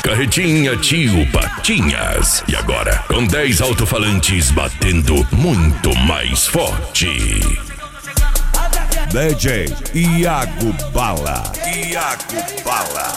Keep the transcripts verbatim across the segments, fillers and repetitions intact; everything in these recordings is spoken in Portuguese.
Carretinha Tio Patinhas. E agora, com dez alto-falantes batendo muito mais forte. D J Iago Bala. Iago Bala.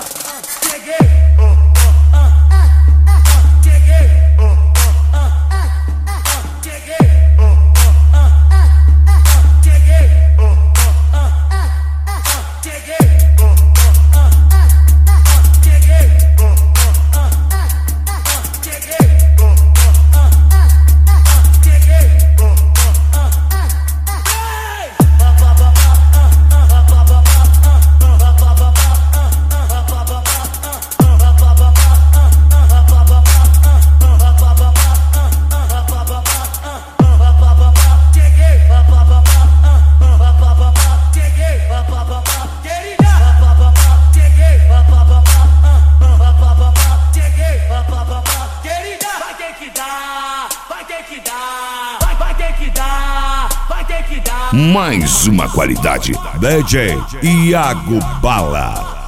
Mais uma qualidade. D J Iago Bala.